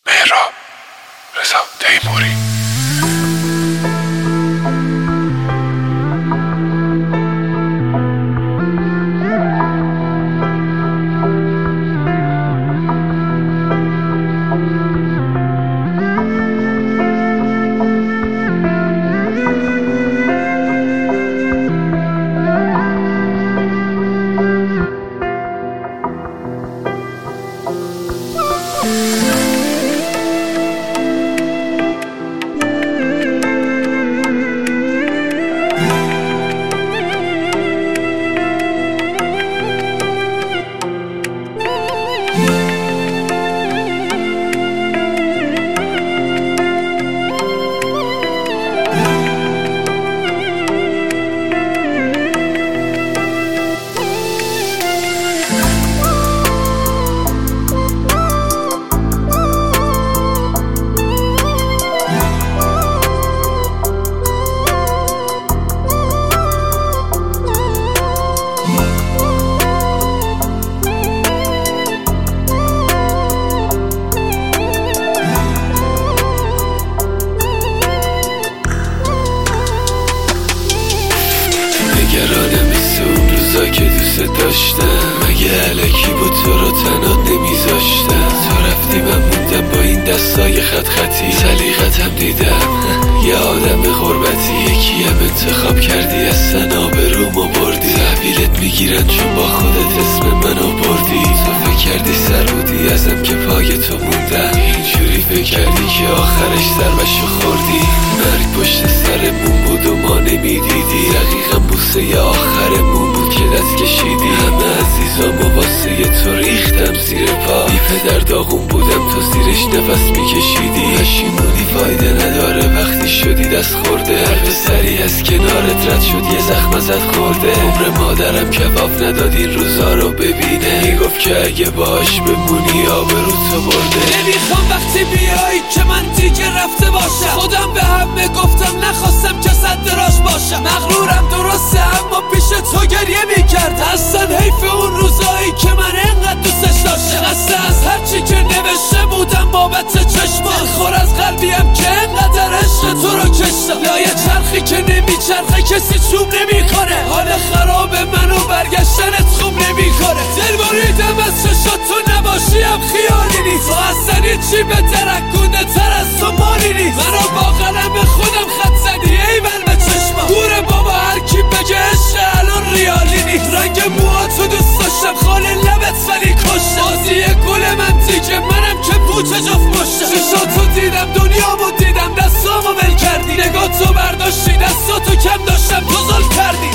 مهراب رضا تیموری. نگرانم مثل اون روزا که دوست داشتم، مگه علکی بود تو رو تنها نمیذاشتم. تو رفتی من موندم با این دستای خط خطی، سلیقتم دیدم یه آدم غربتی. یکی هم انتخاب کردی اصلا آبرومو بردی، تحویلت میگیرن چون با خودت اسم منو بردی. تو فکر کردی سر بودی ازم که پای تو موندم، اینجوری فکر کردی که آخرش ضربشو خوردی. مرگ پشت سرمون بود و ما نمیدیدی، دقیقا بوسه آخرمون بود که دست کشیدی. همه عزیزامو واسه تو ریختم زیر پا، بی پدر داغون بودم تو زیرش نفس میکشیدی. پشیمونی فایده نداره وقتی شدی دست خورده، هر پسری از کنارت رد شد یه زخم ازت خورده. عمر مادرم کباب نداد این روزا رو ببینه، میگفت که اگه باش بمونی آبرو تو برده. نمیخوام وقتی بیایی که من دیگه رفته باشم، خودم به همه گفتم نخواستم که صد راش باشم. مغرورم درسته اما پیش تو گریه میکرد، اصلا حیف اون روزایی که من انقدر دوستش داشتم. خسته از هرچی که نوشته بودم بابت چشمان، خور از قلبیم که انقدر عشق تو رو کشتم. لایه چرخی که نمیچرخه کسی چوب نمیکنه، حال خراب منو برگشتنت خوب نمیکنه. دل بریدم از چشات تو نباشیم خیالی نیست، تو اصلا چی به ترکونه تر از تو مالی نیست. منو با قلم خودم خط زدی ایول به چشمم، دوره بابا هر کی بگه عشق الان ریالی نیست. رنگ موهاتو دوست داشتم خال لبت ولی کشتم، بازی گل من دیگه منم که پوچه جفت پشتم. چشاتو دیدم دنیامو دیدم دستامو ول کردی، نگاتو برداشتی دستاتو کم داشتم تو ظلم کردی.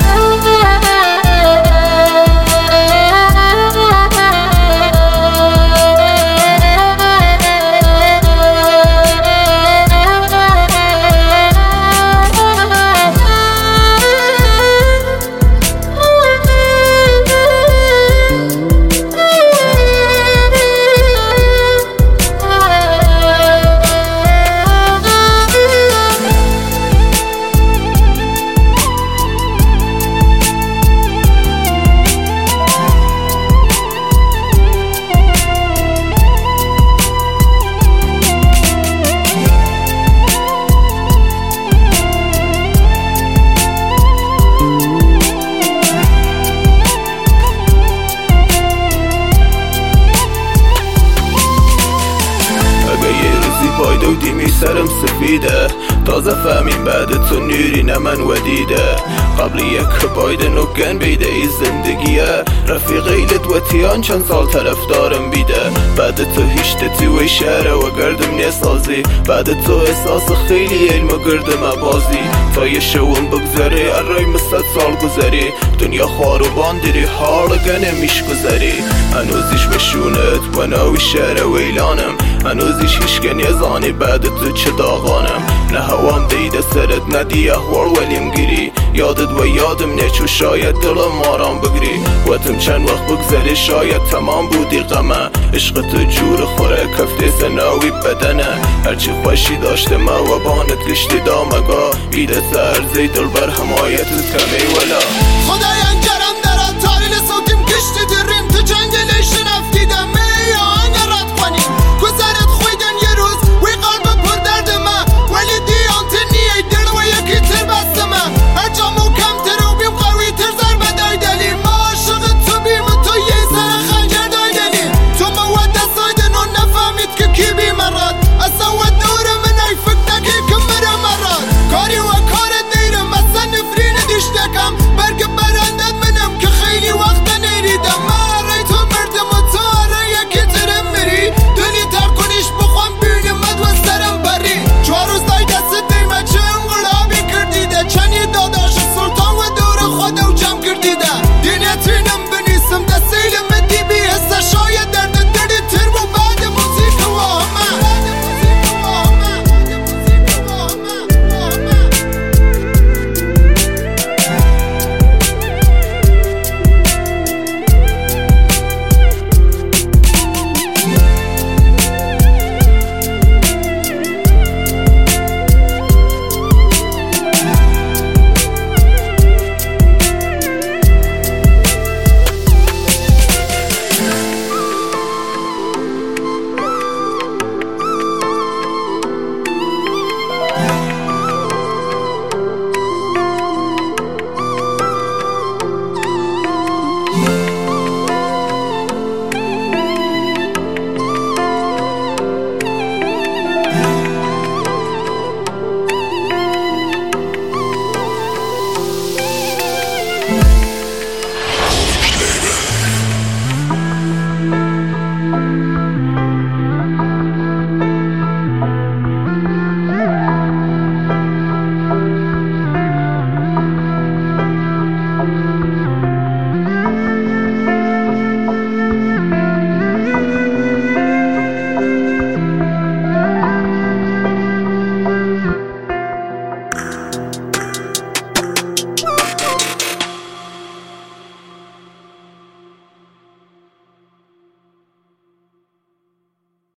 دیمی سرم سفیده، تازه فهمیم بعد تو نیری نه من ودیده. قبل یک بایدن و گن بیده ای زندگیه، رفیقی لدوتیان چند سال طرفدارم بیده. بعد تو هیچ تتوی شهره و گردم نیسازی، بعد تو احساس خیلی علم و گردم بازی. تا یه شون بگذاری ارای مستد سال گذاری، دنیا خوار و باندیری حال گنه میش گذاری. هنوزیش مشونت و ناوی شهره ویلانم، هنوزیش هیچ گن یزانی بعد تو چه داغانم. نه هوام دیده سرت ندی احوال ولیم گیری، یادت و یادم نچو شاید دلم آرام بگیری. وقتم چند وقت بگذری شاید تمام بودی غمه، عشق تو جور خوره کفته سناوی بدنه. هرچی خوشی داشته ما و بانت گشتی دامگاه، بیده سرزی دل بر حمایتت کمی ولا.